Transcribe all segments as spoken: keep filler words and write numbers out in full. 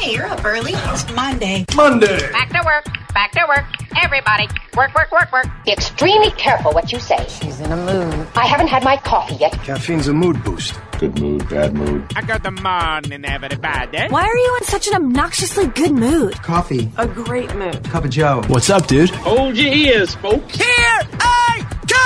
Hey, you're up early. It's Monday. Monday. Back to work. Back to work. Everybody. Work, work, work, work. Be extremely careful what you say. She's in a mood. I haven't had my coffee yet. Caffeine's a mood boost. Good mood, bad mood. I got the morning, everybody. Why are you in such an obnoxiously good mood? Coffee. A great mood. Cup of joe. What's up, dude? Hold your ears, folks. Here I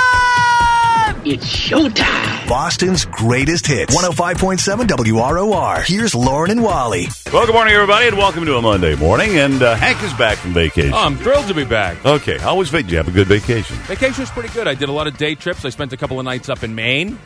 come! It's showtime. Boston's greatest hits. one oh five point seven W R O R. Here's Lauren and Wally. Well, good morning, everybody, and welcome to a Monday morning. And uh, Hank is back from vacation. Oh, I'm thrilled to be back. Okay, how was vacation? Did you have a good vacation? Vacation was pretty good. I did a lot of day trips. I spent a couple of nights up in Maine.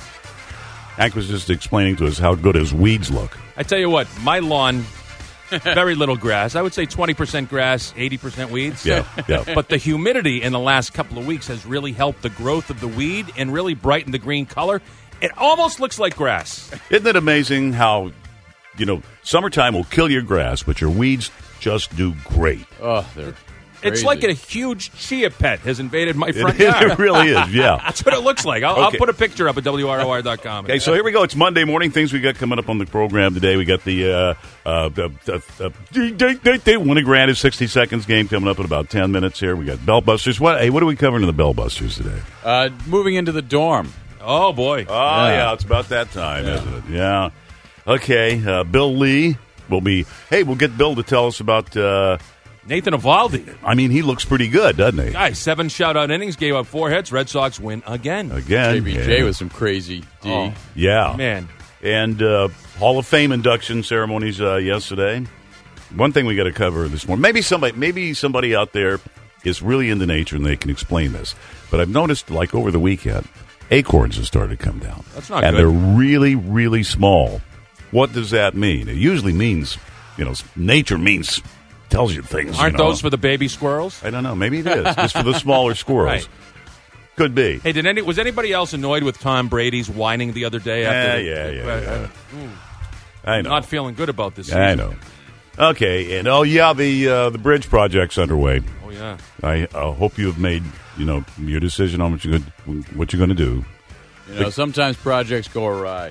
Hank was just explaining to us how good his weeds look. I tell you what, my lawn, very little grass. I would say twenty percent grass, eighty percent weeds. Yeah, yeah. But the humidity in the last couple of weeks has really helped the growth of the weed and really brightened the green color. It almost looks like grass. Isn't it amazing how, you know, summertime will kill your grass, but your weeds just do great. Oh, they're It's like a huge chia pet has invaded my front it, yard. It really is, yeah. That's what it looks like. I'll, Okay. I'll put a picture up at W R O R dot com. Okay, so here we go. It's Monday morning. Things we got coming up on the program today. We got the uh, uh, the, the, the, the Win a Grand is sixty seconds game coming up in about ten minutes here. We got Bellbusters. What? Hey, what are we covering in the Bellbusters today? Uh, moving into the dorm. Oh, boy. Oh, yeah, yeah it's about that time, yeah. isn't it? Yeah. Okay, uh, Bill Lee will be, hey, we'll get Bill to tell us about... Uh, Nathan Eovaldi. I mean, he looks pretty good, doesn't he? Guys, seven shutout innings, gave up four hits. Red Sox win again. Again. J B J yeah. with some crazy D. Oh, yeah. Man. And uh, Hall of Fame induction ceremonies uh, yesterday. One thing we got to cover this morning. Maybe somebody, maybe somebody out there is really into nature and they can explain this. But I've noticed, like over the weekend, acorns have started to come down. That's not and good. And they're really, really small. What does that mean? It usually means, you know, nature means... tells you things. Aren't you know? those for the baby squirrels? I don't know. Maybe it is. Just for the smaller squirrels. Right. Could be. Hey, did any was anybody else annoyed with Tom Brady's whining the other day? After yeah, the, yeah, uh, yeah. uh, I know. Not feeling good about this season. I know. Okay, and oh yeah, the uh, the bridge project's underway. Oh yeah. I uh, hope you have made you know your decision on what you're going what you're going to do. You know, sometimes projects go awry.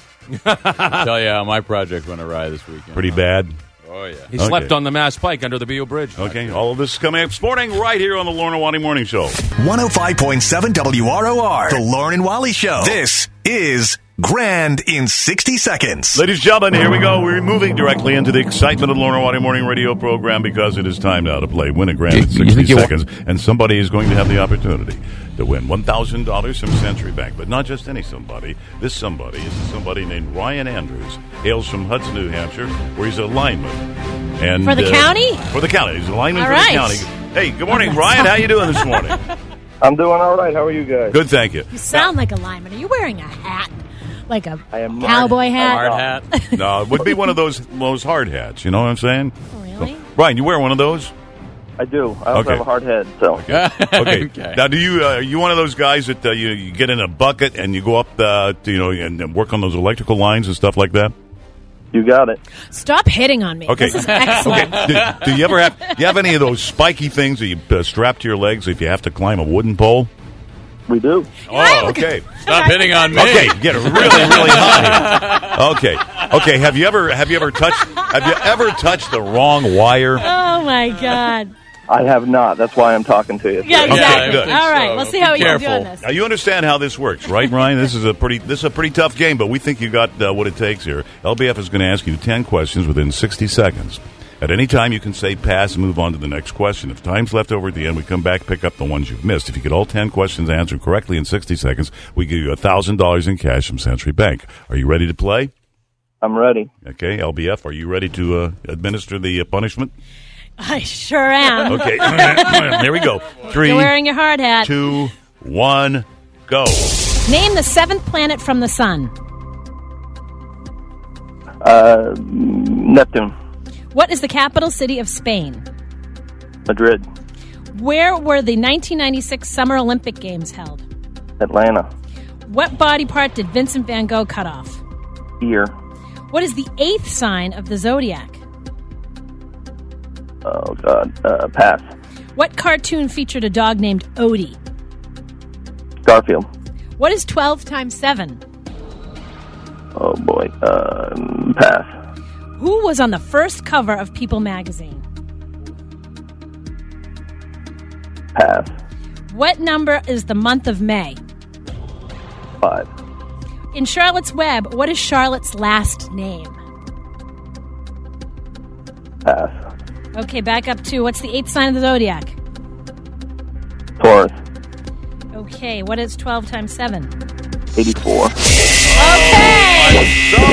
I'll tell you how my project went awry this weekend. Pretty bad. Oh, yeah. He Okay. slept on the Mass Pike under the Beale Bridge. Okay, all of this is coming up this morning right here on the Lauren and Wally Morning Show. one oh five point seven W R O R. The Lauren and Wally Show. This is Grand in sixty seconds. Ladies and gentlemen, here we go. We're moving directly into the excitement of the Lauren and Wally Morning Radio program because it is time now to play Win a Grand in sixty seconds. And somebody is going to have the opportunity to win one thousand dollars from Century Bank. But not just any somebody. This somebody is somebody named Ryan Andrews. Hails from Hudson, New Hampshire, where he's a lineman. And, for the uh, county? For the county. He's a lineman all for right. the county. Hey, good morning, Ryan. How you doing this morning? I'm doing all right. How are you guys? Good, thank you. You sound like a lineman. Are you wearing a hat? Like a I am cowboy hat? Hard hat. No, it would be one of those those hard hats. You know what I'm saying? Oh, really? So, Ryan, you wear one of those? I do. I also Okay. have a hard head. So Okay. okay. Okay. Now, do you uh, are you one of those guys that uh, you, you get in a bucket and you go up, uh, to, you know, and, and work on those electrical lines and stuff like that? you got it. Stop hitting on me. Okay. This is excellent. Okay. Do, do you ever have do you have any of those spiky things that you uh, strap to your legs if you have to climb a wooden pole? We do. Oh, okay. Stop hitting on me. Okay, get it really, really hot here. Okay, okay. Have you ever have you ever touched have you ever touched the wrong wire? Oh, my God. I have not. That's why I'm talking to you. Yeah, Okay, exactly. good. All right, So, we'll see how be we can do careful. on this. Now you understand how this works, right, Ryan? This is a pretty this is a pretty tough game, but we think you got uh, what it takes here. L B F is going to ask you ten questions within sixty seconds. At any time, you can say pass and move on to the next question. If time's left over at the end, we come back, pick up the ones you've missed. If you get all ten questions answered correctly in sixty seconds, we give you one thousand dollars in cash from Century Bank. Are you ready to play? I'm ready. Okay, L B F, are you ready to uh, administer the uh, punishment? I sure am. Okay, here we go. Three, You're wearing your hard hat. two, one, go. Name the seventh planet from the sun. Uh, Neptune, What is the capital city of Spain? Madrid, Where were the nineteen ninety-six Summer Olympic Games held? Atlanta, What body part did Vincent van Gogh cut off? Ear. What is the eighth sign of the zodiac? Oh God, uh, pass. What cartoon featured a dog named Odie? Garfield. What is twelve times seven? Oh boy, uh, pass. Who was on the first cover of People magazine? Pass. What number is the month of May? Five. In Charlotte's Web, what is Charlotte's last name? Pass. Okay, back up to what's the eighth sign of the zodiac? Taurus. Okay, what is twelve times seven? eighty-four. Okay!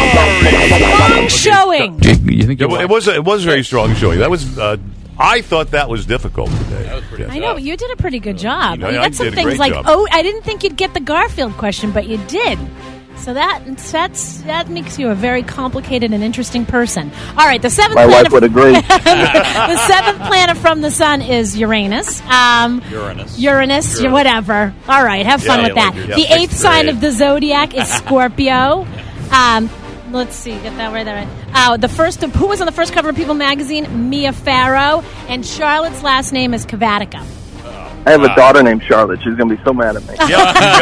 Strong showing! You think it, it was a, it was a very strong showing. That was uh, I thought that was difficult today. That was pretty I know, but you did a pretty good job. You know, you I got some did a things great like, job. oh, I didn't think you'd get the Garfield question, but you did. So that that's that makes you a very complicated and interesting person. All right, the seventh My planet wife would agree. the seventh planet from the sun is Uranus. Um, Uranus. Uranus, Uranus. whatever. All right, have fun Yeah, with yeah, that. like it. Yeah, The sixth eighth sign grade. of the zodiac is Scorpio. Um, let's see, get that right. That right. Uh, the first of, who was on the first cover of People magazine? Mia Farrow, and Charlotte's last name is Kavatica. I have a daughter named Charlotte. She's going to be so mad at me. Yeah, you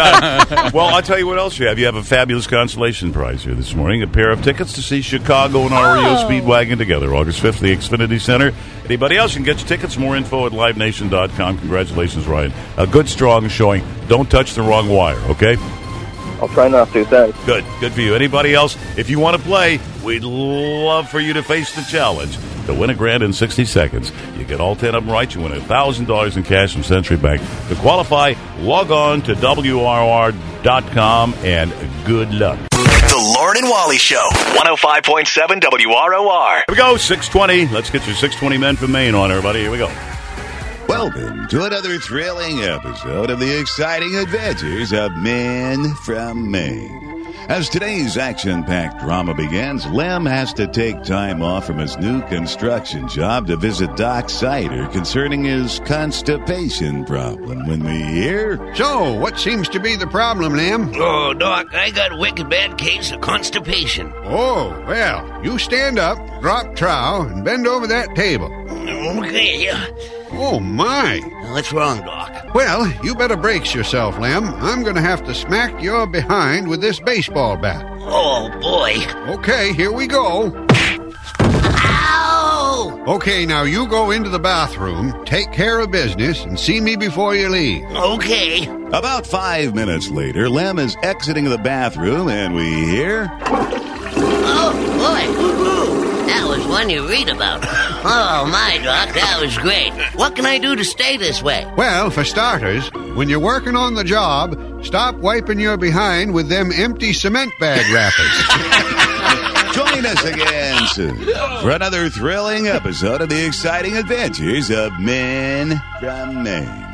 got it. Well, I'll tell you what else you have. You have a fabulous consolation prize here this morning. A pair of tickets to see Chicago and R E O Oh. Speedwagon together, August fifth, the Xfinity Center. Anybody else can get your tickets. More info at live nation dot com. Congratulations, Ryan. A good, strong showing. Don't touch the wrong wire, okay? I'll try not to. Thanks. Good. Good for you. Anybody else? If you want to play, we'd love for you to face the challenge to win a grand in sixty seconds. You get all ten of them right, you win one thousand dollars in cash from Century Bank. To qualify, log on to W R R dot com and good luck. The Lauren and Wally Show, one oh five point seven W R O R. Here we go, six twenty. Let's get your six twenty men from Maine on, everybody. Here we go. Welcome to another thrilling episode of the exciting adventures of Men from Maine. As today's action-packed drama begins, Lem has to take time off from his new construction job to visit Doc Sider concerning his constipation problem. When we hear... So, what seems to be the problem, Lem? Oh, Doc, I got a wicked bad case of constipation. Oh, well, you stand up, drop trowel, and bend over that table. Okay. Oh, my. What's wrong, Doc? Well, you better brace yourself, Lem. I'm going to have to smack your behind with this baseball bat. Oh, boy. Okay, here we go. Ow! Okay, now you go into the bathroom, take care of business, and see me before you leave. Okay. About five minutes later, Lem is exiting the bathroom, and we hear... Oh, boy. Woo-hoo. That was one you read about. Oh, my, Doc, that was great. What can I do to stay this way? Well, for starters, when you're working on the job, stop wiping your behind with them empty cement bag wrappers. Join us again soon for another thrilling episode of the exciting adventures of Men from Maine.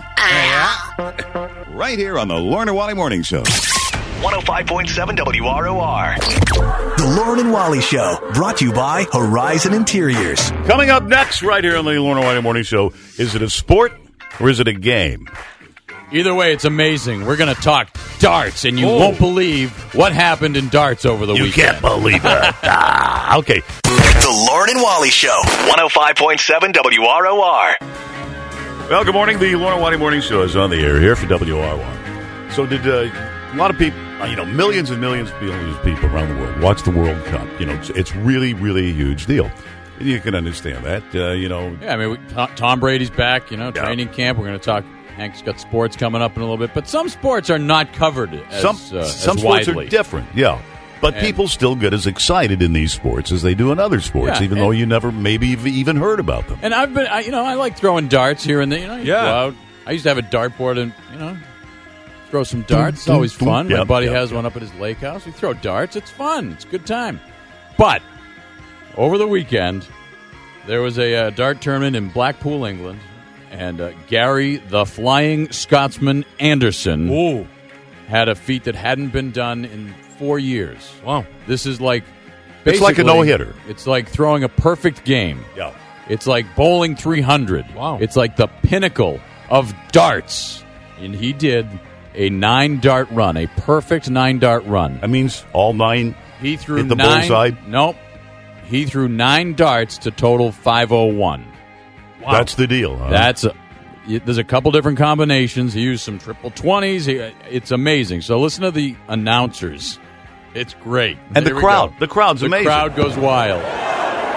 Right here on the Lauren and Wally Morning Show. one oh five point seven W R O R. The Lauren and Wally Show, brought to you by Horizon Interiors. Coming up next, right here on the Lauren and Wally Morning Show, is it a sport or is it a game? Either way, it's amazing. We're going to talk darts, and you Oh. won't believe what happened in darts over the You weekend. can't believe it. ah, okay. The Lauren and Wally Show, one oh five point seven W R O R. Well, good morning. The Lauren and Wally Morning Show is on the air here for W R O R. So did uh, a lot of people, uh, you know, millions and millions of millions of people around the world watch the World Cup. You know, it's, it's really, really a huge deal. And you can understand that, uh, you know. Yeah, I mean, we, Tom, Tom Brady's back, you know, training camp. We're going to talk. Hank's got sports coming up in a little bit. But some sports are not covered as, some uh, some as sports widely. are different, yeah. But And- people still get as excited in these sports as they do in other sports, Yeah, even and- though you never maybe have even heard about them. And I've been, I, you know, I like throwing darts here and there. You know, you Yeah. go out. I used to have a dartboard and, you know, throw some darts. It's always fun. My Yep, buddy yep, has yep. one up at his lake house. We throw darts. It's fun. It's a good time. But over the weekend, there was a uh, dart tournament in Blackpool, England, and uh, Gary the Flying Scotsman Anderson Ooh. had a feat that hadn't been done in four years. Wow. This is like It's like a basically- no-hitter. It's like throwing a perfect game. Yeah. It's like bowling three hundred. Wow. It's like the pinnacle of darts. And he did a nine-dart run, a perfect nine-dart run. That means all nine He threw hit the nine. bullseye. Nope. He threw nine darts to total five oh one. Wow. That's the deal. Huh? That's a, y- there's a couple different combinations. He used some triple twenties. He, it's amazing. So listen to the announcers. It's great. And the Here we crowd. go. The crowd's the amazing. crowd goes wild.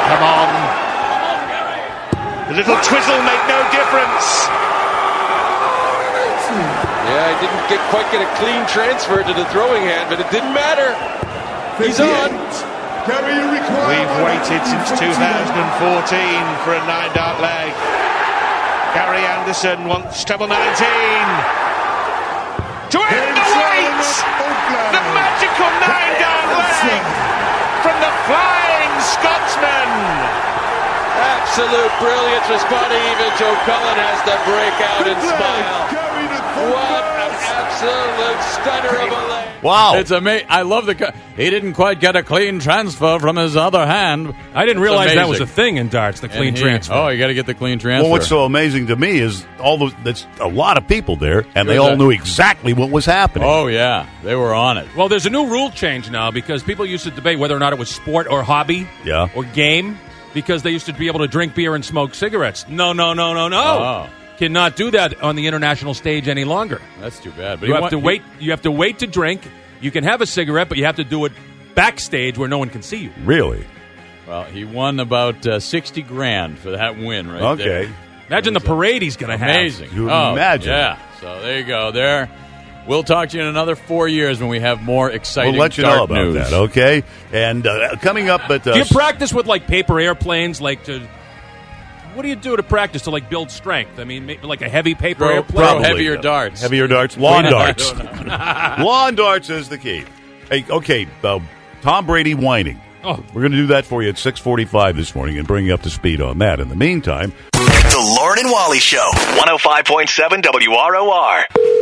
Come on. The little twizzle made no difference. Yeah, he didn't get, quite get a clean transfer to the throwing hand, but it didn't matter. He's on. We've waited since two thousand fourteen for a nine-dart leg. Gary Anderson wants treble nineteen. To end the wait! The magical nine-dart leg from the Flying Scotsman. Absolute brilliance, responding even Joe Cullen has to break out and smile. What an absolute stunner of a leg. Wow. It's amazing. I love the... Co- he didn't quite get a clean transfer from his other hand. I didn't It's realize amazing. that was a thing in darts, the clean And he- transfer. Oh, you got to get the clean transfer. Well, what's so amazing to me is all those. That's a lot of people there, and they Sure all that- knew exactly what was happening. Oh, yeah. They were on it. Well, there's a new rule change now because people used to debate whether or not it was sport or hobby Yeah. or game because they used to be able to drink beer and smoke cigarettes. No, no, no, no, no. Oh. Cannot do that on the international stage any longer. That's too bad. But You he have wa- to he- wait. You have to wait to drink. You can have a cigarette, but you have to do it backstage where no one can see you. Really? Well, he won about uh, sixty grand for that win right Okay. there. Imagine the parade he's going to have. Amazing. You oh, imagine. Yeah. So there you go. There. We'll talk to you in another four years when we have more exciting We'll let you dart know about news. that, okay? And uh, coming up at... Uh, Do you practice with like paper airplanes, like to? What do you do to practice to like build strength? I mean, maybe like a heavy paper Throw- airplane. throw heavier darts. Heavier darts. Lawn Wait, darts. I don't know. Lawn darts is the key. Hey, okay, uh, Tom Brady whining. Oh. We're going to do that for you at six forty-five this morning and bring you up to speed on that. In the meantime... The Lauren and Wally Show. one oh five point seven W R O R.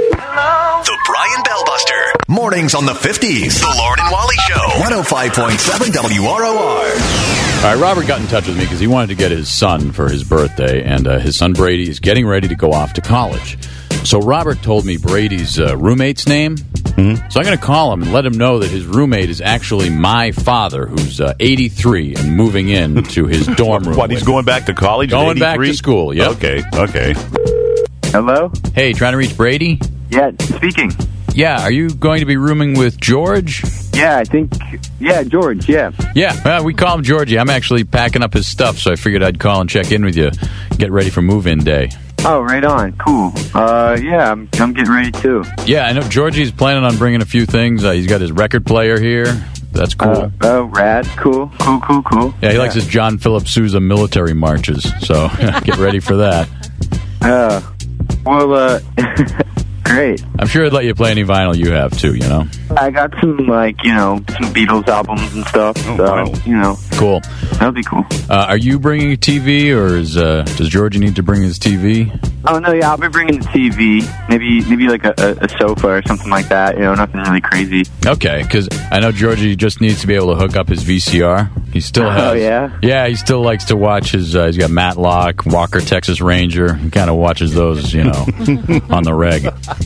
The Brian Bellbuster. Mornings on the fifties. The Lauren and Wally Show. one oh five point seven W R O R. All right, Robert got in touch with me because he wanted to get his son for his birthday, and uh, his son Brady is getting ready to go off to college. So Robert told me Brady's uh, roommate's name. Mm-hmm. So I'm going to call him and let him know that his roommate is actually my father, who's uh, eighty-three and moving in to his dorm room. What, he's with me. going back to college at Going back eighty-three? to school, yeah. Okay, okay. Hello? Hey, trying to reach Brady? Yeah, speaking. Yeah, are you going to be rooming with George? Yeah, I think. Yeah, George. Yeah. Yeah, well, we call him Georgie. I'm actually packing up his stuff, so I figured I'd call and check in with you, get ready for move-in day. Oh, right on. Cool. Uh, yeah, I'm, I'm getting ready too. Yeah, I know Georgie's planning on bringing a few things. Uh, he's got his record player here. That's cool. Uh, oh, rad. Cool. Cool, cool, cool. Yeah, he likes his John Philip Sousa military marches, so get ready for that. Uh, well, uh, great. I'm sure he'd let you play any vinyl you have, too, you know? I got some, like, you know, some Beatles albums and stuff, Oh, so, wow. you know, Cool. that'll be cool. Uh, are you bringing a T V, or is uh, does Georgie need to bring his T V? Oh, no, yeah, I'll be bringing the T V. Maybe, maybe like a, a, a sofa or something like that, you know, nothing really crazy. Okay, because I know Georgie just needs to be able to hook up his V C R. He still has. Oh, yeah? Yeah, he still likes to watch his. Uh, he's got Matlock, Walker, Texas Ranger. He kind of watches those, you know, on the reg.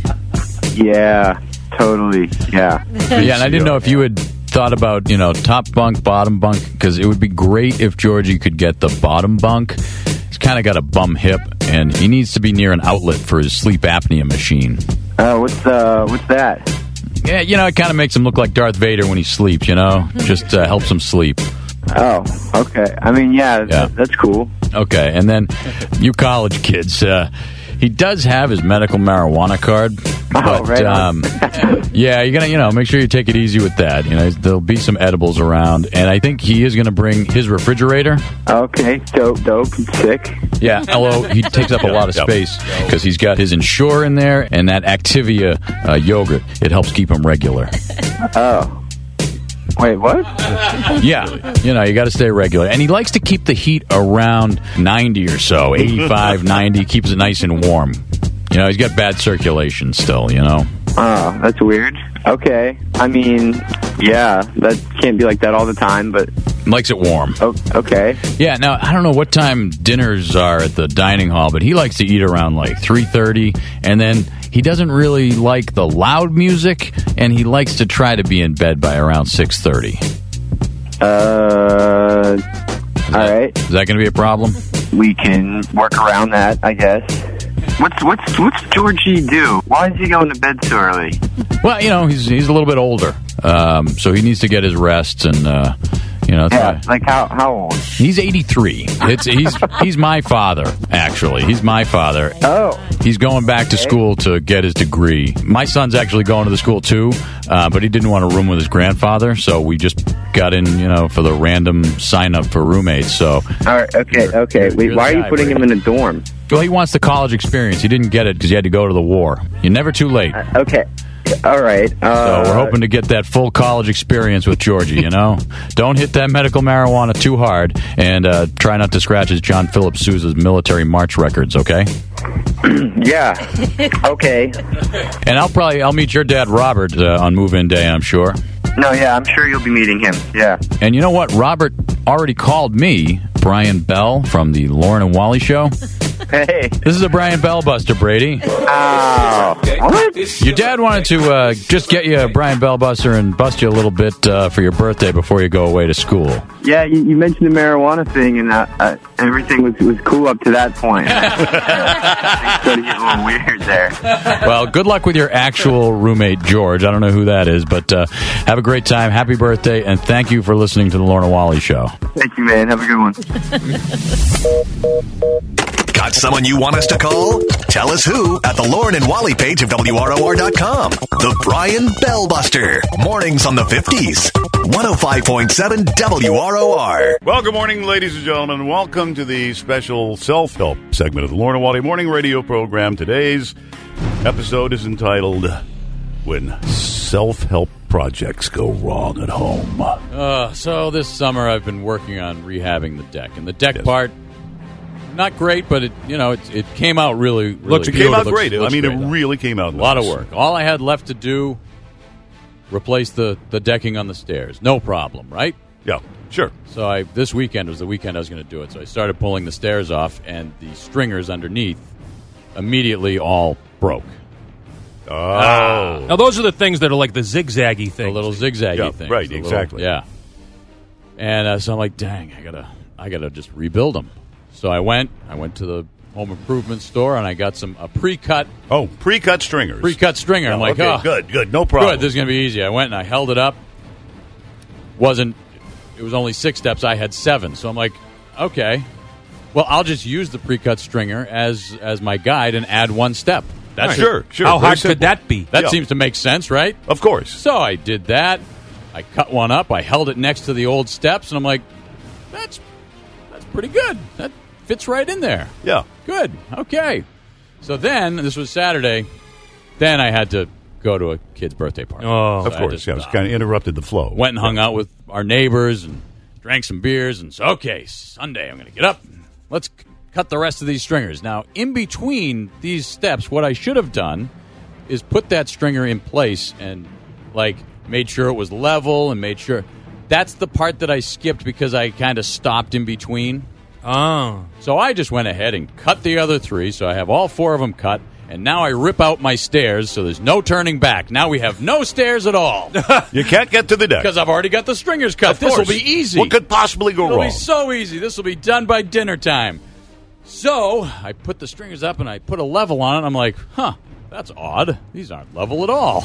Yeah, totally, yeah. Yeah, and I didn't know if you had thought about, you know, top bunk, bottom bunk, because it would be great if Georgie could get the bottom bunk. He's kind of got a bum hip, and he needs to be near an outlet for his sleep apnea machine. Oh, what's, uh, what's that? Yeah, you know, it kind of makes him look like Darth Vader when he sleeps, you know? Just uh, helps him sleep. Oh, okay. I mean, yeah, Yeah. That, that's cool. Okay, and then you college kids, uh, he does have his medical marijuana card, but Oh, right um, on. yeah, you're gonna, you know, make sure you take it easy with that. You know, there'll be some edibles around, and I think he is gonna bring his refrigerator. Okay, dope, dope, sick. Yeah, although he takes up a lot of Yep. space because he's got his Ensure in there and that Activia uh, yogurt. It helps keep him regular. Oh. Wait, what? Yeah, you know, you got to stay regular. And he likes to keep the heat around ninety or so, eighty-five, ninety, keeps it nice and warm. You know, he's got bad circulation still, you know. Oh, that's weird. Okay. I mean, yeah, that can't be like that all the time, but... Likes it warm. Oh, okay. Yeah, now, I don't know what time dinners are at the dining hall, but he likes to eat around like three thirty, and then he doesn't really like the loud music, and he likes to try to be in bed by around six thirty. Uh... All right. Is that going to be a problem? We can work around that, I guess. What's what's what's Georgie do? Why is he going to bed so early? Well, you know, he's he's a little bit older, um, so he needs to get his rest, and uh, You know, Yeah, like how how old? he's eighty-three. It's he's he's my father, actually. He's my father. Oh. He's going back to school to get his degree. My son's actually going to the school too, uh, but he didn't want a room with his grandfather, so we just got in, you know, for the random sign up for roommates. So, All right, okay, okay. Wait, you're why the are you guy, putting Brady. him in a dorm? well, he wants the college experience. He didn't get it because he had to go to the war. You're never too late. Okay. All right. Uh, So we're hoping to get that full college experience with Georgie, you know? Don't hit that medical marijuana too hard, and uh, try not to scratch his John Philip Sousa's military march records, okay? Yeah. Okay. And I'll probably, I'll meet your dad, Robert, uh, on move-in day, I'm sure. No, yeah, I'm sure you'll be meeting him. Yeah. And you know what? Robert already called me, Brian Bell, from the Lauren and Wally Show. Hey. This is a Brian Bell Buster, Brady. Oh. What? Your dad wanted to uh, just get you a Brian Bell Buster and bust you a little bit uh, for your birthday before you go away to school. Yeah, you, you mentioned the marijuana thing, and uh, uh, everything was was cool up to that point. Things started getting a little weird there. Well, good luck with your actual roommate, George. I don't know who that is, but uh, have a great time. Happy birthday, and thank you for listening to the Lauren and Wally Show. Thank you, man. Have a good one. Got someone you want us to call? Tell us who at the Lauren and Wally page of W R O R dot com. The Brian Bell Buster. Mornings on the fifties. one oh five point seven W R O R. Well, good morning, ladies and gentlemen. Welcome to the special self-help segment of the Lauren and Wally Morning Radio program. Today's episode is entitled When Self-Help Projects Go Wrong at Home. Uh, so this summer I've been working on rehabbing the deck, and the deck Yes. part, not great, but it you know it, it came out really, really Looks, it came out looks- great. looks I mean, great. it really came out A lot of nice. work. All I had left to do, replace the, the decking on the stairs. No problem, right? Yeah, sure. So I this weekend was the weekend I was going to do it. So I started pulling the stairs off, and the stringers underneath immediately all broke. Oh. Now, those are the things that are like the zigzaggy things. The little zigzaggy Yeah, things. right, the little- exactly. yeah. And uh, so I'm like, dang, I gotta, I gotta just rebuild them. So I went, I went to the home improvement store, and I got some a pre-cut, Oh, pre-cut stringers. pre-cut stringer. Yeah, I'm like, okay, oh, good, good, no problem. good. This is gonna be easy. I went and I held it up. Wasn't. It was only six steps. I had seven. So I'm like, okay. Well, I'll just use the pre-cut stringer as as my guide and add one step. That's Right. Sure, sure. How Very hard simple. could that be? That Yeah. seems to make sense, right? Of course. So I did that. I cut one up. I held it next to the old steps, and I'm like, that's that's pretty good. That fits right in there. Yeah. Good. Okay. So then, this was Saturday. Then I had to go to a kid's birthday party. Oh, So Of I course, just, yeah, it was uh, kind of interrupted the flow. went and hung out with our neighbors and drank some beers. And so, okay, Sunday, I'm going to get up. Let's c- cut the rest of these stringers. Now, in between these steps, what I should have done is put that stringer in place and, like, made sure it was level and made sure. That's the part that I skipped because I kind of stopped in between. Oh. So I just went ahead and cut the other three, so I have all four of them cut, and now I rip out my stairs, so there's no turning back. Now we have no stairs at all. You can't get to the deck. Because I've already got the stringers cut. Of This will course. be easy. What could possibly go It'll wrong? be so easy. This will be done by dinner time. So I put the stringers up and I put a level on it. I'm like, huh, that's odd. These aren't level at all.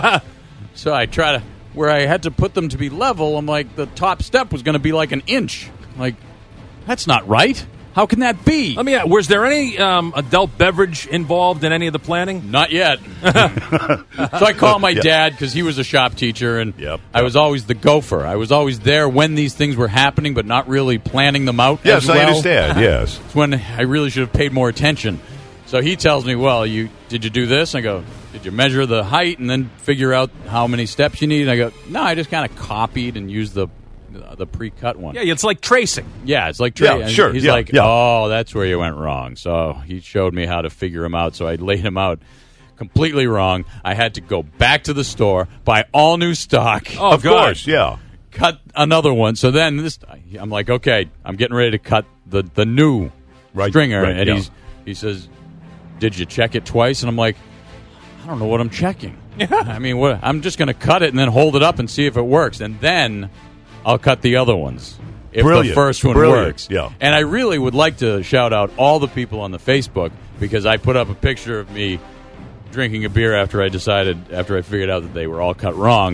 So I try to, where I had to put them to be level, I'm like, the top step was going to be like an inch. Like, that's not right. How can that be? Let me ask, was there any um, adult beverage involved in any of the planning? Not yet. So I called my dad because he was a shop teacher, and Yep. I was always the gopher. I was always there when these things were happening, but not really planning them out. Yes, as I well. understand, yes. It's when I really should have paid more attention. So he tells me, "Well, you did you do this?" I go, "Did you measure the height and then figure out how many steps you need?" And I go, "No, I just kind of copied and used the the pre-cut one." Yeah, it's like tracing. Yeah, it's like tra- Yeah, and sure, He's yeah, like, yeah. "Oh, that's where you went wrong." So he showed me how to figure him out. So I laid him out completely wrong. I had to go back to the store, buy all new stock. Oh, Of God. course, yeah. Cut another one. So then this, I'm like, okay, I'm getting ready to cut the the new Right, stringer, right, and yeah. he's he says, "Did you check it twice?" And I'm like, I don't know what I'm checking. I mean, what, I'm just going to cut it and then hold it up and see if it works, and then I'll cut the other ones if Brilliant. the first one Brilliant, works. yeah. And I really would like to shout out all the people on the Facebook because I put up a picture of me drinking a beer after I decided, after I figured out that they were all cut wrong.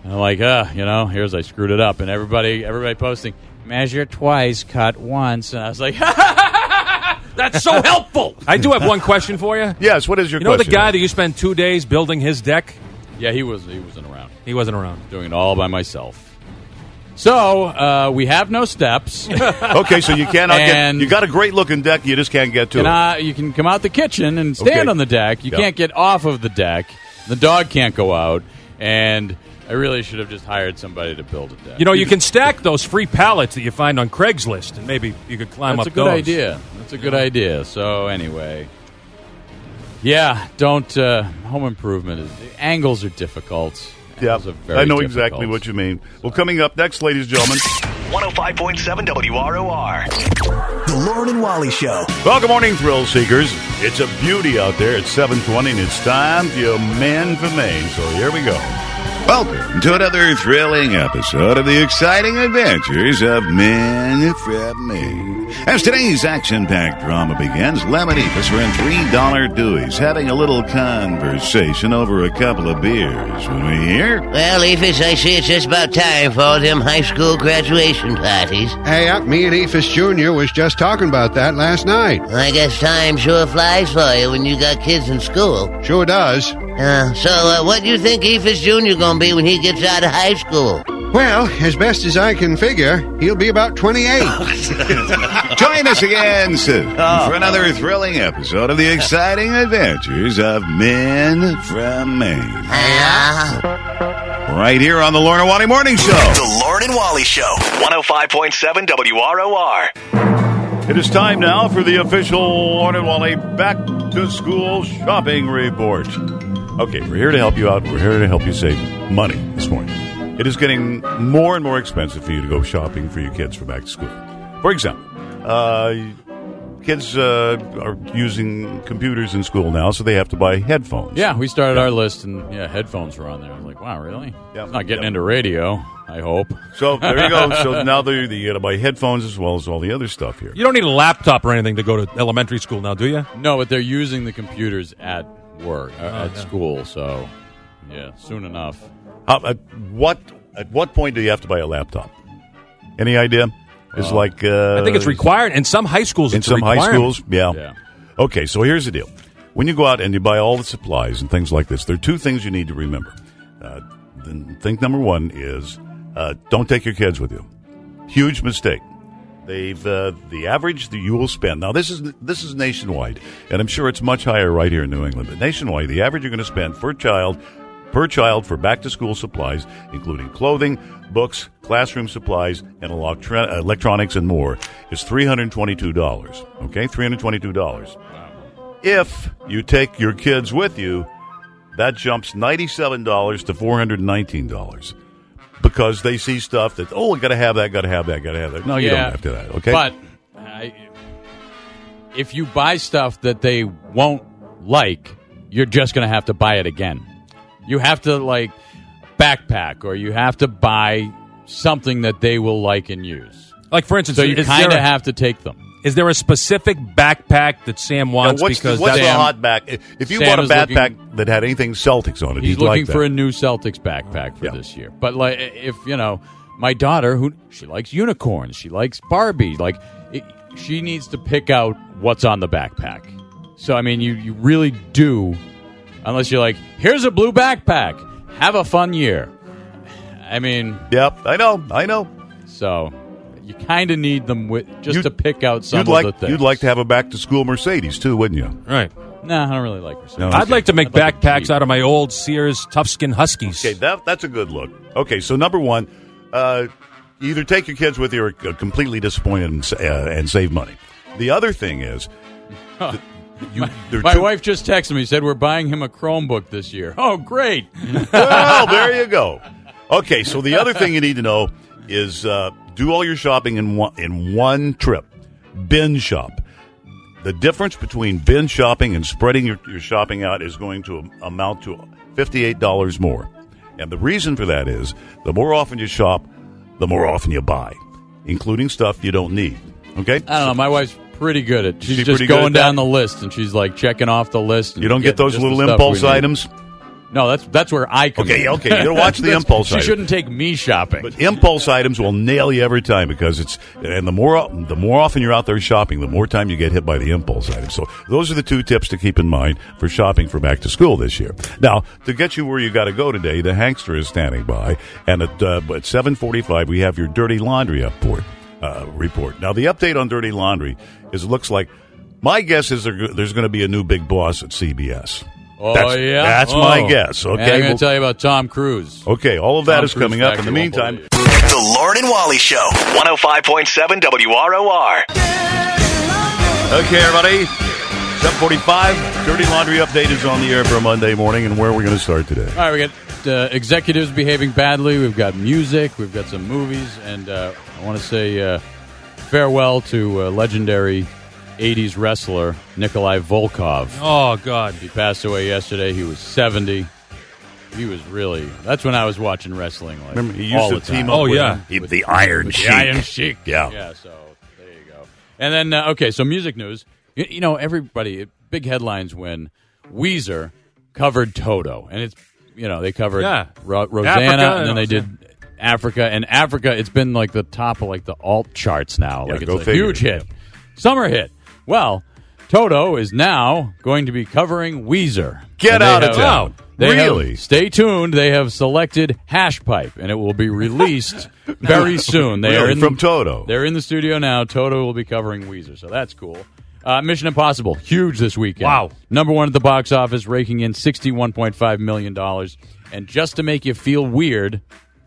And I'm like, uh, you know, here's I screwed it up. And everybody everybody posting, measure twice, cut once. And I was like, that's so helpful. I do have one question for you. Yes, what is your you question? You know the guy man? that you spent two days building his deck? Yeah, he was. He wasn't around. He wasn't around. Doing it all by myself. So, uh, we have no steps. Okay, so you cannot and get... You got a great-looking deck, you just can't get to can it. I, you can come out the kitchen and stand Okay. on the deck. You Yeah. can't get off of the deck. The dog can't go out. And I really should have just hired somebody to build a deck. You know, you can stack those free pallets that you find on Craigslist, and maybe you could climb That's up a good those. idea. That's a good idea. So, anyway... Yeah, don't... Uh, home improvement. Is, angles are difficult. Yeah, Angles are very I know difficult. exactly what you mean. Well, coming up next, ladies and gentlemen... one oh five point seven W R O R. The Lauren and Wally Show. Well, good morning, thrill seekers. It's a beauty out there. It's seven twenty, and it's time for your Men from Maine. So here we go. Welcome to another thrilling episode of the exciting adventures of Men from Maine. As today's action-packed drama begins, Lem and Ephus are in three dollar Dewey's having a little conversation over a couple of beers when we hear... Well, Ephus, I see it's just about time for all them high school graduation parties. Hey, uh, me and Ephus Junior was just talking about that last night. I guess time sure flies for you when you got kids in school. Sure does. Uh, so, uh, what do you think Ephus Junior gonna be when he gets out of high school? Well, as best as I can figure, he'll be about twenty-eight. Join us again soon for another thrilling episode of the exciting adventures of Men from Maine. Yeah. Right here on the Lauren and Wally Morning Show. The Lauren and Wally Show. one oh five point seven W R O R. It is time now for the official Lauren and Wally Back to School Shopping Report. Okay, we're here to help you out. We're here to help you save money this morning. It is getting more and more expensive for you to go shopping for your kids for back to school. For example, uh, kids uh, are using computers in school now, so they have to buy headphones. Yeah, we started our list, and yeah, headphones were on there. I was like, wow, really? Yeah. It's not getting Yep. into radio, I hope. So there you go. So now they you got to buy headphones as well as all the other stuff here. You don't need a laptop or anything to go to elementary school now, do you? No, but they're using the computers at work, uh, Oh, at yeah. school, so yeah, soon enough. How, at what at what point do you have to buy a laptop? Any idea? It's Uh, like uh, I think it's required. In some high schools, in it's a some high requirement. schools. Yeah. Yeah. Okay, so here's the deal. When you go out and you buy all the supplies and things like this, there are two things you need to remember. Uh, the thing number one is uh, don't take your kids with you. Huge mistake. They've uh, the average that you will spend. Now this is this is nationwide, and I'm sure it's much higher right here in New England. But nationwide, the average you're going to spend per child per child for back to school supplies, including clothing, books, classroom supplies, and electro- electronics and more, is three hundred twenty-two dollars. Okay, three hundred twenty-two dollars. If you take your kids with you, that jumps ninety-seven dollars to four hundred nineteen dollars. Because they see stuff that, oh, got to have that, got to have that, got to have that. No, you Yeah, don't have to that, okay? But I, if you buy stuff that they won't like, you're just going to have to buy it again. You have to, like, backpack, or you have to buy something that they will like and use. Like, for instance, So you is kind of there a- have to take them. Is there a specific backpack that Sam Now, wants? what's the, because what's the that's hot back? If you Sam bought a is backpack looking- that had anything Celtics on it, He's you'd looking like for that. a new Celtics backpack for Yeah. this year. But like, if you know, my daughter, who she likes unicorns, she likes Barbie. Like, it, she needs to pick out what's on the backpack. So I mean, you you really do, unless you're like, here's a blue backpack, have a fun year. I mean, Yep, I know, I know. so you kind of need them with just You'd- to pick out some You'd of like the things. you'd like to have a back to school Mercedes too, wouldn't you? right. No, I don't really like Mercedes. No. I'd Okay. like to make I'd like a backpacks Jeep. out of my old Sears Toughskin Huskies. Okay, that that's a good look. Okay, so number one, uh, either take your kids with you or uh, completely disappointed and, sa- uh, and save money. The other thing is, th- you, there are My two- wife just texted me, said we're buying him a Chromebook this year. Oh, great! Well, there you go. Okay, so the other thing you need to know is uh, do all your shopping in one in one trip. Binge shop. The difference between binge shopping and spreading your, your shopping out is going to am- amount to fifty-eight dollars more. And the reason for that is the more often you shop, the more often you buy, including stuff you don't need. Okay? I don't know. My wife's pretty good at. She's She just pretty good going at that? down the list, and she's like checking off the list. and You don't get getting those just little the stuff impulse we need. items? No, that's that's where I come Okay, in. okay, you gotta watch the That's- impulse She item. shouldn't take me shopping. But impulse items will nail you every time because it's and the more the more often you're out there shopping, the more time you get hit by the impulse item. So those are the two tips to keep in mind for shopping for back to school this year. Now, to get you where you got to go today, the Hankster is standing by, and at uh, at seven forty-five we have your dirty laundry report. Uh, report. Now, the update on dirty laundry is it looks like my guess is there, there's going to be a new big boss at C B S. Oh, that's, yeah? That's Oh. my guess. Okay, And I'm going to Well- tell you about Tom Cruise. Okay, all of that Tom is Cruise coming up. In the factory won't meantime, believe The Lauren and Wally Show, one oh five point seven W R O R. okay, everybody, seven forty-five, Dirty Laundry Update is on the air for a Monday morning, and where are we going to start today? All right, we got uh, executives behaving badly. We've got music. We've got some movies. And uh, I want to say uh, farewell to uh, legendary eighties wrestler Nikolai Volkov. Oh, God. He passed away yesterday. He was seventy. He was really... That's when I was watching wrestling. Like, Remember, he used all to the time. team up Oh, with yeah. him. He- the Iron With Sheik. The Iron Sheik. Yeah. Yeah, so there you go. And then, uh, okay, so music news. You, you know, everybody... Big headlines when Weezer covered Toto. And it's, you know, they covered Yeah. Ro- Rosanna, Africa, and then they did Africa. And Africa, it's been like the top of like the alt charts now. Yeah, like it's go a figure. huge hit. Summer hit. Well, Toto is now going to be covering Weezer. Get And they out of have- town. They Really? have- stay tuned. They have selected Hash Pipe, and it will be released very soon. They are Really? in From Toto. They're in the studio now. Toto will be covering Weezer, so that's cool. Uh, Mission Impossible, huge this weekend. Wow. Number one at the box office, raking in sixty-one point five million dollars. And just to make you feel weird,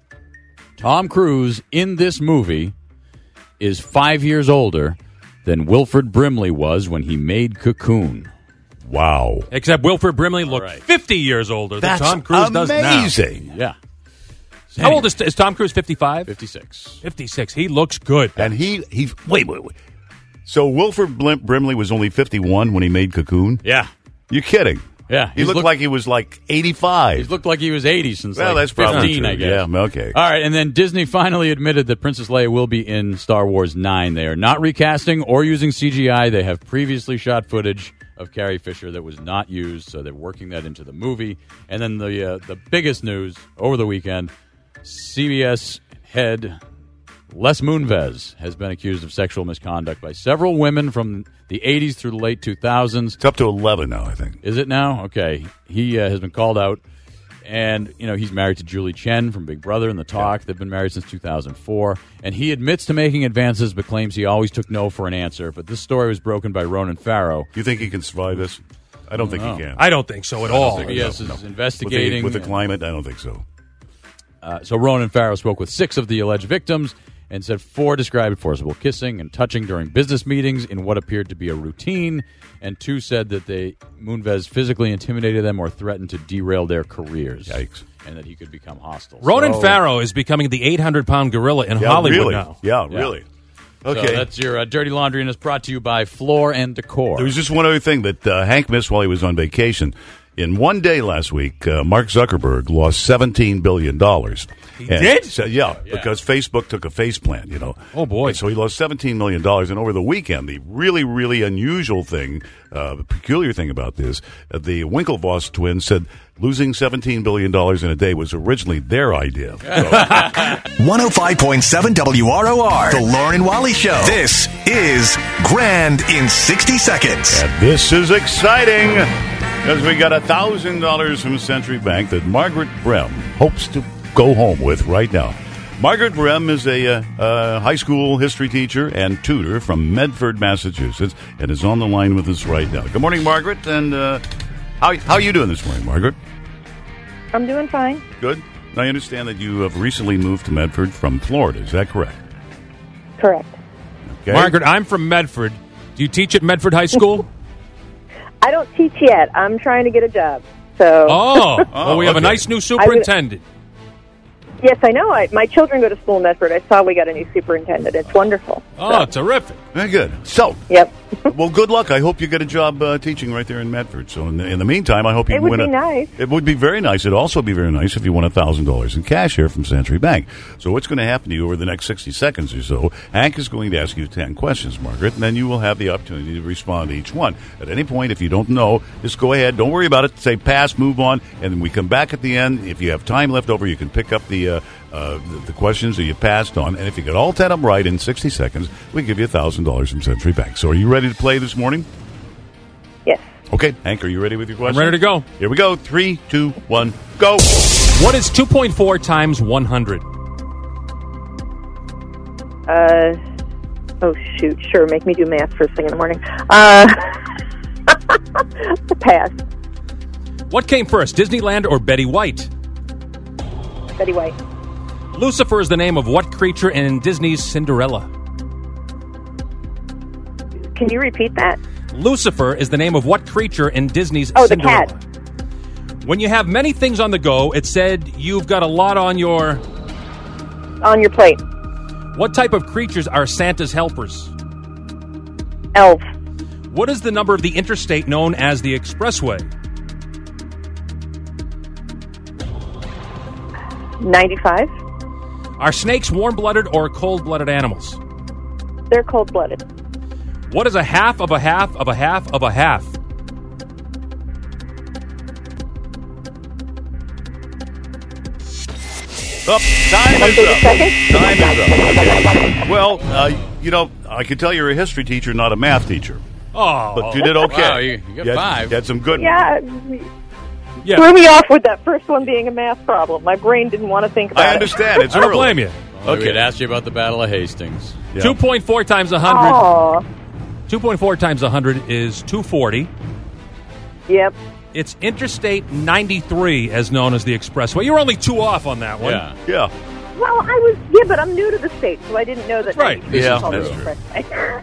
Tom Cruise in this movie is five years older than Wilford Brimley was when he made Cocoon. Wow. Except Wilford Brimley looked right. fifty years older That's than Tom Cruise does now. amazing. Yeah. How old is, is Tom Cruise? fifty-five? fifty-six. fifty-six. He looks good. And he, he wait, wait, wait. So Wilford Blim- Brimley was only fifty-one when he made Cocoon? Yeah. You kidding? Yeah. He he's looked looked- like he was like eighty-five. He's looked like he was eighty since Well, like that's probably fifteen, true. I guess. Yeah, okay. All right, and then Disney finally admitted that Princess Leia will be in Star Wars nine. They are not recasting or using C G I. They have previously shot footage of Carrie Fisher that was not used, so they're working that into the movie. And then the uh, the biggest news over the weekend, C B S head Les Moonves has been accused of sexual misconduct by several women from the eighties through the late two thousands. It's up to eleven now, I think. Is it now? Okay. He uh, has been called out. And, you know, he's married to Julie Chen from Big Brother and The Talk. They've been married since two thousand four. And he admits to making advances but claims he always took no for an answer. But this story was broken by Ronan Farrow. You think he can survive this? I don't think No. he can. I don't think so at all. C B S is With investigating. the, with the climate, I don't think so. Uh, so Ronan Farrow spoke with six of the alleged victims and said four described forcible kissing and touching during business meetings in what appeared to be a routine, and two said that they Moonves physically intimidated them or threatened to derail their careers. Yikes. And that he could become hostile. Ronan So- Farrow is becoming the eight hundred pound gorilla in Yeah, Hollywood really. now. Yeah, Yeah. really. So Okay. that's your uh, Dirty Laundry, and it's brought to you by Floor and Decor. There was just one other thing that uh, Hank missed while he was on vacation. In one day last week, uh, Mark Zuckerberg lost seventeen billion dollars. He did? So, yeah, Yeah. because Facebook took a face plant, you know. Oh, boy. And so he lost seventeen million dollars. And over the weekend, the really, really unusual thing, uh, the peculiar thing about this, uh, the Winklevoss twins said losing seventeen billion dollars in a day was originally their idea. So, one oh five point seven W R O R. The Lauren and Wally Show. This is Grand in sixty seconds. and this is exciting because we got one thousand dollars from Century Bank that Margaret Brem hopes to go home with right now. Margaret Brem is a uh, uh, high school history teacher and tutor from Medford, Massachusetts, and is on the line with us right now. Good morning, Margaret. And uh, how how are you doing this morning, Margaret? I'm doing fine. Good. Now, I understand that you have recently moved to Medford from Florida. Is that correct? Correct. Okay. Margaret, I'm from Medford. Do you teach at Medford High School? I don't teach yet. I'm trying to get a job. So. Oh, well, we have okay. a nice new superintendent. Yes, I know. I, my children go to school in Medford. I saw we got a new superintendent. It's wonderful. Oh, terrific. Very good. So, yep. well, good luck. I hope you get a job uh, teaching right there in Medford. So, in the, in the meantime, I hope you It would win be a, nice. It would be very nice. It'd also be very nice if you won one thousand dollars in cash here from Century Bank. So, what's going to happen to you over the next sixty seconds or so? Hank is going to ask you ten questions, Margaret, and then you will have the opportunity to respond to each one. At any point, if you don't know, just go ahead. Don't worry about it. Say pass, move on, and then we come back at the end. If you have time left over, you can pick up the uh, uh, the, the questions that you passed on. And if you get all ten of them right in sixty seconds, we give you one thousand dollars from Century Bank. So, are you ready to play this morning? Yes. Okay, Hank, are you ready with your question? I'm ready to go. Here we go. Three, two, one, go. What is two point four times one hundred? Uh, oh, shoot. Sure, make me do math first thing in the morning. Uh, pass. What came first, Disneyland or Betty White? Betty White. Lucifer is the name of what creature in Disney's Cinderella? Can you repeat that? Lucifer is the name of what creature in Disney's Oh, the Cinderella? cat. When you have many things on the go, it said you've got a lot on your... On your plate. What type of creatures are Santa's helpers? Elf. What is the number of the interstate known as the Expressway? ninety-five. Are snakes warm-blooded or cold-blooded animals? They're cold-blooded. What is a half of a half of a half of a half? Up. Time is up. Time is up. Okay. Well, uh, you know, I can tell you're a history teacher, not a math teacher. Oh. But you did okay. Wow, you, you got had, five. You had some good Yeah. Yeah. Threw me off with that first one being a math problem. My brain didn't want to think about it. I understand. It's I don't early. blame you. Well, Okay. We had asked you about the Battle of Hastings. Yeah. two point four times one hundred. Aw. two point four times one hundred is two hundred forty. Yep. It's Interstate ninety-three, as known as the Expressway. You were only two off on that one. Yeah. Yeah. Well, I was, yeah, but I'm new to the state, so I didn't know that. right. ninety-three Yeah, was called that's the true. Expressway.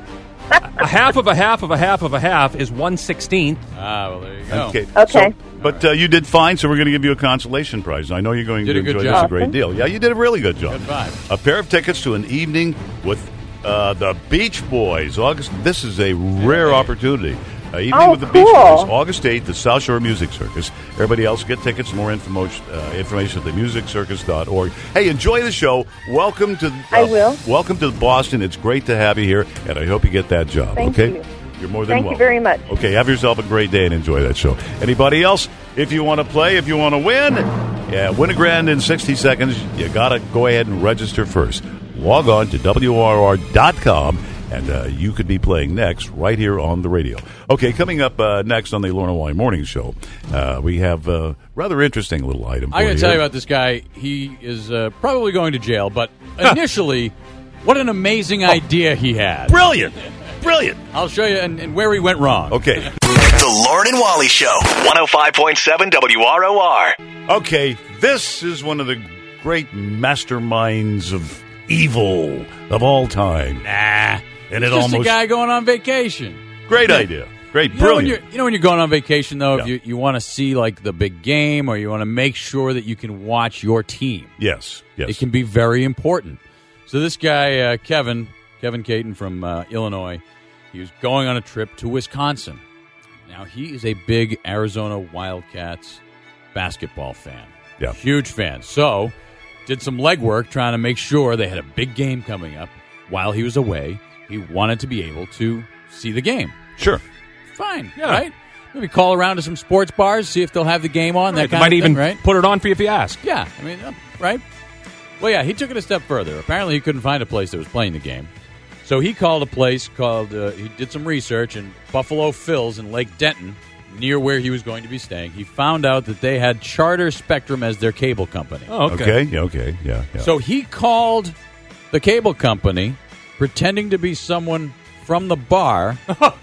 A half of a half of a half of a half is one sixteenth. Ah, well, there you go. Okay. Okay. So, but uh, you did fine, so we're going to give you a consolation prize. I know you're going Did to a good enjoy job. this a great deal. Yeah, you did a really good job. Good five. A pair of tickets to an evening with uh, the Beach Boys. August. This is a rare opportunity. Uh, evening Oh, with the Beach cool. Boys, August eighth, the South Shore Music Circus. Everybody else, get tickets. More info, uh, information at the music circus dot org. Hey, enjoy the show. Welcome to. Uh, I will. Welcome to Boston. It's great to have you here, and I hope you get that job. Thank okay. you. You're more than Thank you welcome. very much. Okay, have yourself a great day and enjoy that show. Anybody else? If you want to play, if you want to win, yeah, win a grand in sixty seconds, you got to go ahead and register first. Log on to W R R dot com, and uh, you could be playing next right here on the radio. Okay, coming up uh, next on the Lorna Wally Morning Show, uh, we have a rather interesting little item for I'm going you to tell you here. about this guy. He is uh, probably going to jail, but initially, what an amazing idea he had. Brilliant! Brilliant! I'll show you and, and where he went wrong. Okay. The Lauren and Wally Show, one oh five point seven W R O R. Okay, this is one of the great masterminds of evil of all time. Nah. And It's it just almost a guy going on vacation. great Yeah. idea. Great, You know, when brilliant. you're, you know when you're going on vacation, though, if Yeah. you, you want to see like the big game or you want to make sure that you can watch your team, Yes, yes. it can be very important. So this guy, uh, Kevin, Kevin Caton from uh, Illinois, he was going on a trip to Wisconsin. Now, he is a big Arizona Wildcats basketball fan. Yeah. Huge fan. So, did some legwork trying to make sure they had a big game coming up while he was away. He wanted to be able to see the game. Sure. Fine, Yeah. right? Maybe call around to some sports bars, see if they'll have the game on. That Right, they kind might of even thing, right? put it on for you if you ask. Yeah, I mean, uh, right? Well, yeah, he took it a step further. Apparently, he couldn't find a place that was playing the game. So he called a place called, uh, he did some research in Buffalo Phil's in Lake Denton, near where he was going to be staying. He found out that they had Charter Spectrum as their cable company. Oh, okay. Okay, yeah, okay, yeah, yeah. So he called the cable company, pretending to be someone from the bar,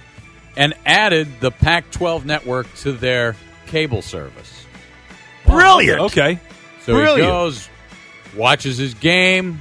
and added the Pac twelve network to their cable service. Brilliant. Okay. So Brilliant. he goes, watches his game.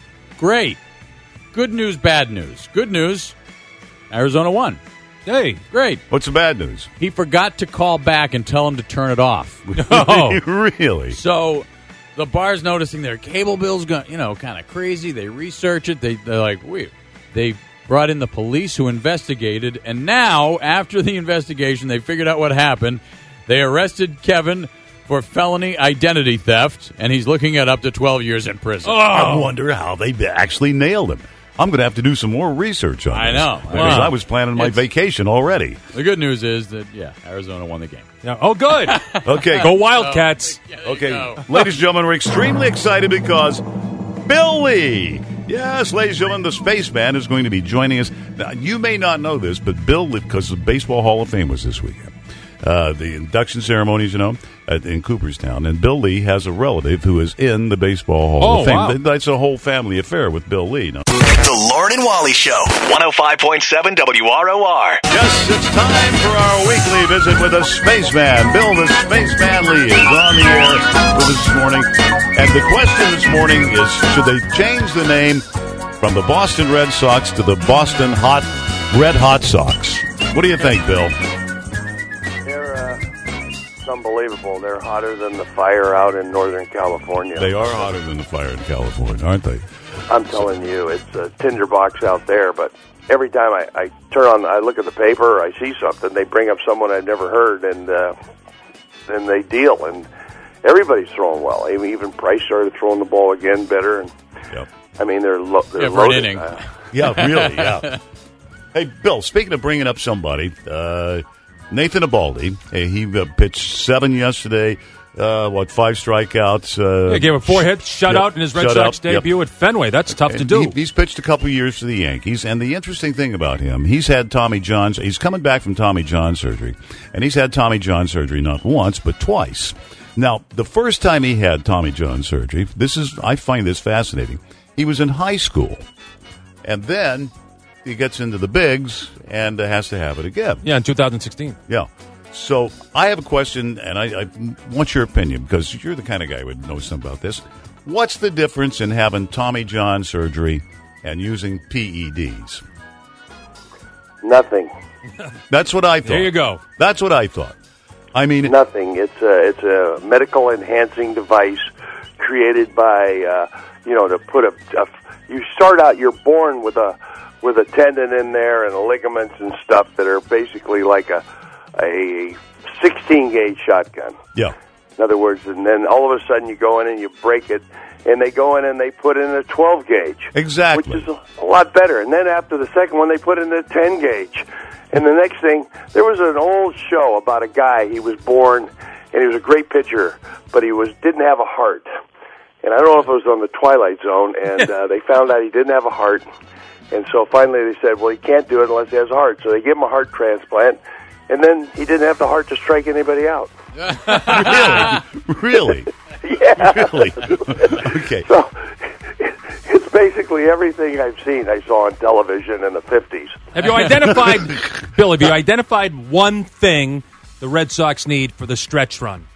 Great. Good news, bad news. Good news, Arizona won. Hey. Great. What's the bad news? He forgot to call back and tell him to turn it off. Oh. Really? So the bar's noticing their cable bills go, you know, kind of crazy. They research it. They, they're like, weird. They brought in the police who investigated, and now, after the investigation, they figured out what happened. They arrested Kevin for felony identity theft, and he's looking at up to twelve years in prison. Oh. I wonder how they actually nailed him. I'm going to have to do some more research on I this. know. Because Wow. I was planning my It's- vacation already. The good news is that, yeah, Arizona won the game. Yeah. Oh, good. Okay. Go Wildcats. Oh, okay. go. Ladies and gentlemen, we're extremely excited because Bill Lee. Yes, ladies and gentlemen, the spaceman is going to be joining us. Now, you may not know this, but Bill, because the Baseball Hall of Fame was this weekend. Uh, the induction ceremonies, you know, at, in Cooperstown. And Bill Lee has a relative who is in the Baseball Hall Oh, of Fame. wow. That- That's a whole family affair with Bill Lee. No? The Lauren and Wally Show, one oh five point seven W R O R. Yes, it's time for our weekly visit with the spaceman. Bill the Spaceman Lee is on the air with us this morning. And the question this morning is, should they change the name from the Boston Red Sox to the Boston Hot Red Hot Sox? What do you think, Bill? They're uh, it's unbelievable. They're hotter than the fire out in Northern California. They are hotter than the fire in California, aren't they? I'm telling you, it's a tinderbox out there, but every time I, I turn on, I look at the paper, I see something, they bring up someone I'd never heard, and uh, then they deal, and everybody's throwing well. I mean, even Price started throwing the ball again better, and Yep. I mean, they're, lo- they're Yeah, for an loaded. inning. Uh, Yeah, really, yeah. Hey, Bill, speaking of bringing up somebody, uh, Nathan Eovaldi, hey, he uh, pitched seven yesterday, uh, what, five strikeouts. Uh, Yeah, gave him four hits, shutout Yep, in his Red shutout, Sox yep. debut at Fenway. That's tough to And do. He, he's pitched a couple years to the Yankees, and the interesting thing about him, he's had Tommy John. He's coming back from Tommy John surgery, and he's had Tommy John surgery not once but twice. Now, the first time he had Tommy John surgery, this is I find this fascinating. He was in high school, and then he gets into the bigs and uh, has to have it again. Yeah, in two thousand sixteen. Yeah. So I have a question, and I, I want your opinion, because you're the kind of guy who would know something about this. What's the difference in having Tommy John surgery and using P E Ds? nothing. That's what I thought. There you go. That's what I thought. I mean, Nothing. It's a, it's a medical enhancing device created by, uh, you know, to put a, a. You start out, you're born with a with a tendon in there and ligaments and stuff that are basically like a a sixteen gauge shotgun. yeah. In other words, and then all of a sudden you go in and you break it, and they go in and they put in a twelve gauge. Exactly. Which is a, a lot better. And then after the second one, they put in a ten gauge. And the next thing, there was an old show about a guy. He was born, and he was a great pitcher, but he was didn't have a heart. And I don't know if it was on the Twilight Zone, and uh, they found out he didn't have a heart. And so finally they said, well, he can't do it unless he has a heart. So they gave him a heart transplant, and then he didn't have the heart to strike anybody out. Really? Really? Yeah. Really? Okay. So it's basically everything I've seen I saw on television in the fifties. Have you identified, Bill, have you identified one thing the Red Sox need for the stretch run?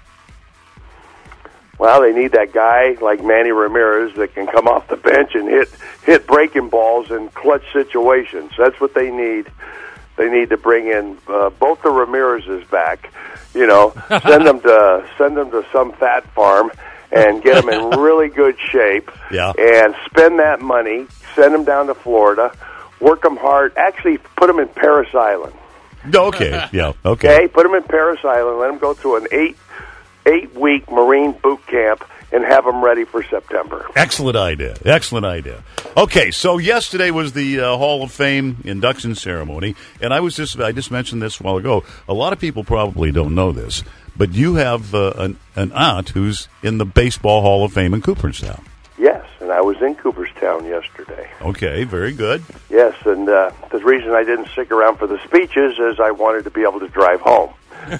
Well, they need that guy like Manny Ramirez that can come off the bench and hit hit breaking balls in clutch situations. That's what they need. They need to bring in uh, both the Ramirez's back. You know, send them to send them to some fat farm and get them in really good shape. Yeah. And spend that money. Send them down to Florida. Work them hard. Actually, put them in Parris Island. Okay. Yeah. Okay. Okay, put them in Parris Island. Let them go through an eight eight week Marine boot camp and have them ready for September. Excellent idea. Excellent idea. Okay, so yesterday was the uh, Hall of Fame induction ceremony, and I was just I just mentioned this a while ago. A lot of people probably don't know this, but you have uh, an, an aunt who's in the Baseball Hall of Fame in Cooperstown. Yes, and I was in Cooperstown yesterday. Okay, very good. Yes, and uh, the reason I didn't stick around for the speeches is I wanted to be able to drive home.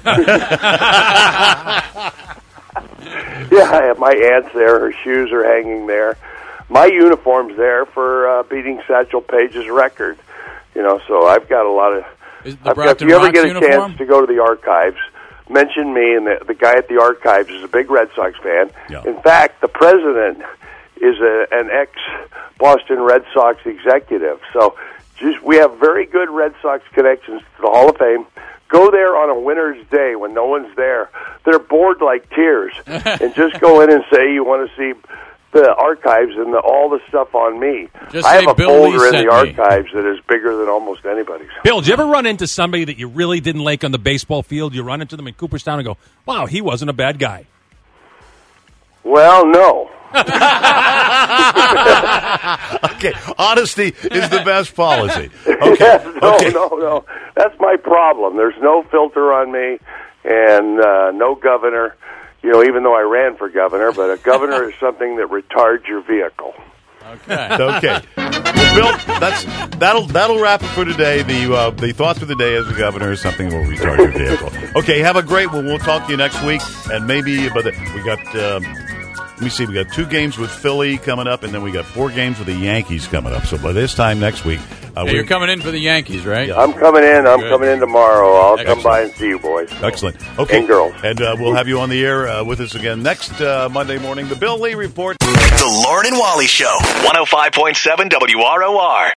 Yeah, I have my aunt's there. Her shoes are hanging there. My uniform's there for uh, beating Satchel Paige's record. You know, so I've got a lot of. Is the I've got, Brockton if you ever Rocks get a uniform? chance to go to the archives, mention me. And the, the guy at the archives is a big Red Sox fan. Yeah. In fact, the president is a, an ex-Boston Red Sox executive. So just we have very good Red Sox connections to the Hall of Fame. Go there on a winter's day when no one's there. They're bored like tears. And just go in and say you want to see the archives and the, all the stuff on me. Just I say have a Bill folder Lee in sent the me. archives that is bigger than almost anybody's. Bill, did you ever run into somebody that you really didn't like on the baseball field? You run into them in Cooperstown and go, wow, he wasn't a bad guy. Well, no. Okay, honesty is the best policy. Okay, Yes, no, okay. no, no. That's my problem. There's no filter on me, and uh, no governor. You know, even though I ran for governor, but a governor is something that retards your vehicle. Okay. Okay. Well, Bill, that's that'll that'll wrap it for today. The uh, the thought for the day as a governor is something that will retard your vehicle. Okay, have a great one. We'll talk to you next week, and maybe but we got. Um, Let me see. We got two games with Philly coming up, and then we got four games with the Yankees coming up. So by this time next week, uh, Hey, you're coming in for the Yankees, right? Yeah. I'm coming in. I'm Good. coming in tomorrow. I'll Excellent. come by and see you boys. Excellent. Okay, And girls. and uh, we'll have you on the air uh, with us again next uh, Monday morning. The Bill Lee Report. The Lauren and Wally Show, one oh five point seven W R O R.